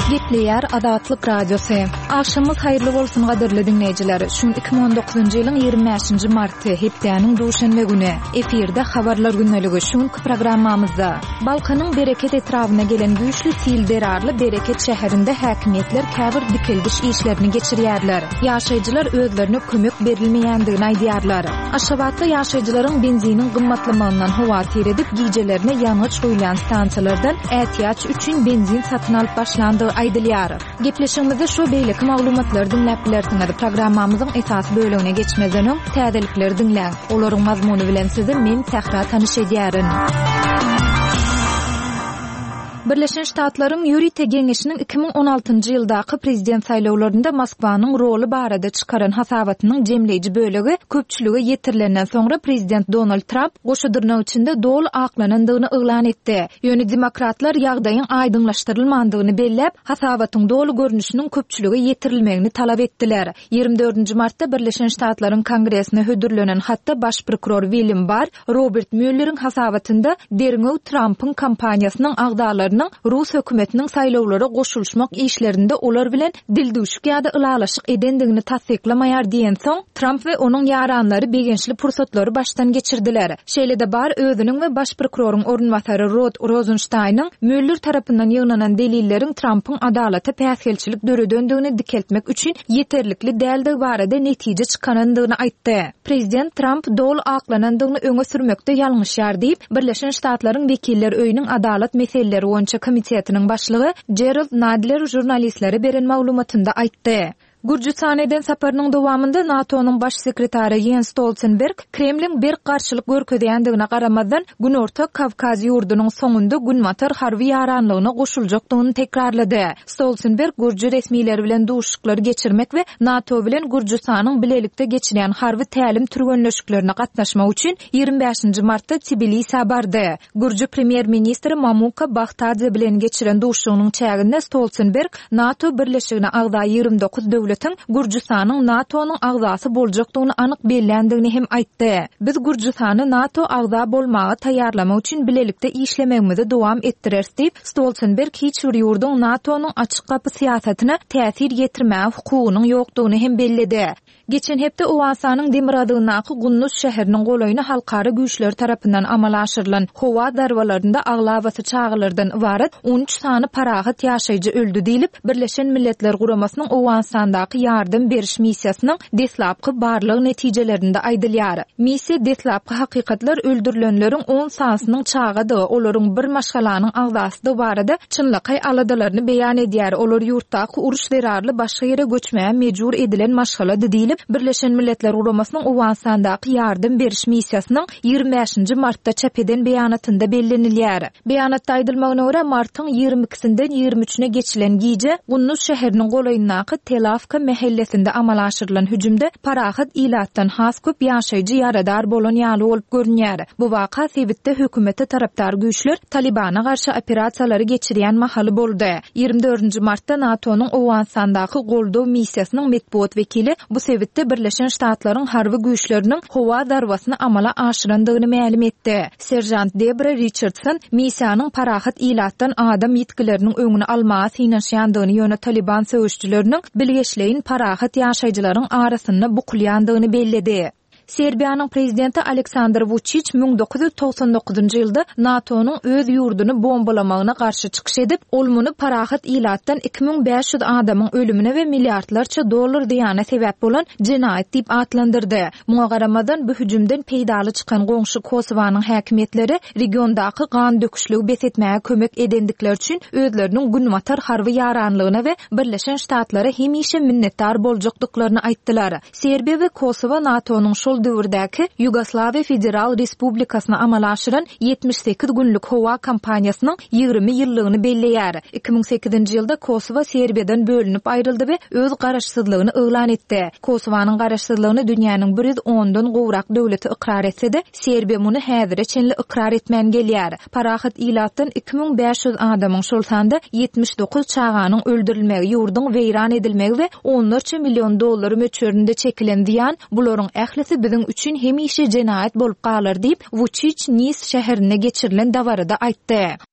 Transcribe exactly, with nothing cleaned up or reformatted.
Gepleyer Adatlyk Radiosu. Akşamyz hayrly bolsun gaderli dinleyijiler. Şun iki bin on dokuzuncu ýylyň ýygrimi beşinji marty hepdeniň duşanbe güni efirde habarlar günneligi şun programmamyzda Balkanyň bereket etrawyna gelen güýçli silderarly bereket şäherinde häkimetler käbir dikildiş işlerini geçirýärler. Ýaşaýjylar özlerine kömek berilmeýändigini aýdýarlar. Aşgabatda ýaşaýjylaryň benzinin gymmatlymagynyň hawatyr edip gijelerine ýanyç goýulan stansiýalardan ähtiýaç üçin benzin satyn alyp başlandy aýdylýar. Gepleşigimizde şu beýleki maglumatlar dinläp bilersiňiz. Programmamyzyň esas bölügine geçmeden öň täzelikleri dinläň. Olaryň mazmuny bilen sizi men Sahra tanyş edýärin. Birleşen Ştatlaryň Ýurite Geňeşiniň iki bin on altyncy ýyldaky prezident saýlawlarynda Moskwanyň roli barada çykaran hasabatynyň jemleýiji bölegi köpçüligi ýetirilenden soňra prezident Donald Trump goşudurnaw içinde dol aklanandygyny yglan etdi. Ýöne demokratlar ýagdaýyň aýdyňlaşdyrylmandygyny bellep, hasabatyň dolu görnüşiniň köpçüligi ýetirilmegini talap etdiler. ýygrimi dördünji martda Birleşen Ştatlaryň Kongresine hödürlenen hatda baş prokuror William Barr, Robert Mueller'iň hasabatynda derňew Trump'yň kampaniýasynyň agdalaryny Rus hökümetiniň saýlawlara goşulşmak işlerinde olar bilen dildüşik ýa-da ılalaşyk edendigini tasdiklamaýar diýen soň Trump we onuň ýaranlary begençli pursatlary başdan geçirdiler. Şeýle-de bar özüniň we baş prokuroryň ornwatary Rod Rosenstein'yň Mueller tarapyndan ýygnanan delilleriň Trump'yň adalata päsgelçilik döredöndigini dikeltmek üçin ýeterlikli däldigi barada netije çykanandygyny aýtdy. Prezident Trump dol aklanandygyny öňe sürmekde ýalňyşýar diýip Birleşen Ştatlaryň Wekiller öýüniň adalat meseleleri boýunça komitetiniň başlygy Gerald Nadler jurnalistlere beren maglumatynda aýtdy. Gürjistanyň saparynyň dowamında NATO'nyň baş sekretary Jens Stoltenberg Kremlin bir garşylyk görkezýändigine garamadan Günorta Kavkaz ýurdunyň soňunda günmatar harby ýaranlygyna goşuljakdygyny tekrarlady. Stoltenberg Gürjü resmiýetleri bilen duşuklary geçirmek we NATO bilen Gürjistanyň bilelikde geçiren harby tälim türgenleşiklerine gatnaşmak üçin ýygrimi beşinji martda Tbilisi'ne bardy. Gürjü premier ministri Mamuka Bakhtadze bilen geçiren duşugynyň çäginde Stoltenberg NATO birleşigine agda ýygrimi dokuz döwlet Gürjistanyň NATO'nyň agzasy boljakdygyny anyk bellendigini hem aýtdy. Biz Gürjistany NATO agza bolmagy taýýarlamak üçin bilelikde işlemegimizi dowam etdireriz diýip Stoltenberg hiç bir ýurduň NATO'nyň açyk gapy siýasatyna täsir ýetirmäge hukugynyň ýokdugyny hem belledi. Geçen hepde Owasanyň Demiradygynaky Gunnus şäheriniň golaýyna halkara güýçler tarapyndan amala aşyrylan howa darwalarynda aglabasy çağılardan ibaret on üç sany parahat ýaşaýjy öldü diýilip Birleşen Milletler Guramasanyň Owasandaky ýardym beriş missiýasynyň deslapky barlyk netijelerinde aýdylýar. Missiýa deslapky hakykatlar öldürilenleriň on sanynyň çağıdy, olaryň bir maşgalanyň agzasy barada çynlykay aladalarını beýan edýär. Olar ýurtdaky uruş zerarly başga ýere göçmäge mejbur edilen maşgalady diýilip Birleşen Milletler Guramasanyň Owasandaky ýardym beriş missiýasynyň ýygrimi beşinji martda çap eden beýanatynda bellenilýär. Beýanatda aýdylmagyna görä martyň ýygrimi ikisinden ýygrimi üçine geçilen gije Gunnus şäheriniň golaýynaky Telavka mahallesinde amala aşyrylan hüjümde parahat ilatdan has köp ýaşaýjy ýaradar bolan ýaly bolup görünýär. Bu waka sebitde hökümete tarapdar güýçler Talibana garşy operasiýalary geçirýän mahaly boldy. ýygrimi dördünji martda NATO'nyň Owasandaky goldaw missiýasynyň medpuat wekili bu sebitde Birleşen Ştatlaryň harby güýçleriniň howa darwasyny amala aşyrandygyny ma'lum etdi. Serjant Debra Richardson missiýanyň parahat ilatdan adam ýetkileriniň öňüni almagy synaşýandygyny ýöne Taliban söwüşçüleriniň bilgeçleýin parahat ýaşaýjylaryň arasyny bukulýandygyny belledi. Serbiýanyň prezidenti Aleksandr Vučić bin dokuz yüz toksan dokuzuncu ýylda NATO'nyň öz ýurduny bombalamagyna garşy çykyş edip, olmuny parahat ilatdan iki bin beş yüz adamyň ölümine we milliardlarça dollar diýana sebäp bolan jinaýat diýip atlandyrdy. Muňa garamadan bu hüjümden peýdaly çykan goňşy Kosowanyň häkimetleri regiondaky gan döküşlügi besetmäge kömek edendikleri üçin özleriniň günmatar harby ýaranlygyna we Birleşen Ştatlara hemişe minnetdar boljakdyklaryny aýtdylar. Serbiýa we Kosowa NATO'nyň şol döwürdäki Yugoslaviya Federal Respublikasyna amala aşyran ýetmiş sekiz günlük howa kampaniýasynyň ýygrimi ýyllygyny belleýär. iki bin sekizinji ýylda Kosowa Serbiýadan bölünip aýryldy we öz garaşsyzlygyny yglan etdi. Kosowanyň garaşsyzlygyny dünýäniň bir yüz ondan gowrak döwleti ikrar etse de Serbiýa muny häzire çenli ikrar etmän gelýär. Parahat ilatdan iki bin beş yüz adamyň şol sanda ýetmiş dokuz çağanyň öldürilmegi, ýurduň weýran edilmegi we onlarça million dollar möçöründe çekilen diýan bularyň ählisi biziň üçin hemişe jenaýat bolup galar diýip Vučić Nis şäherine geçirilen dawarda aýtdy.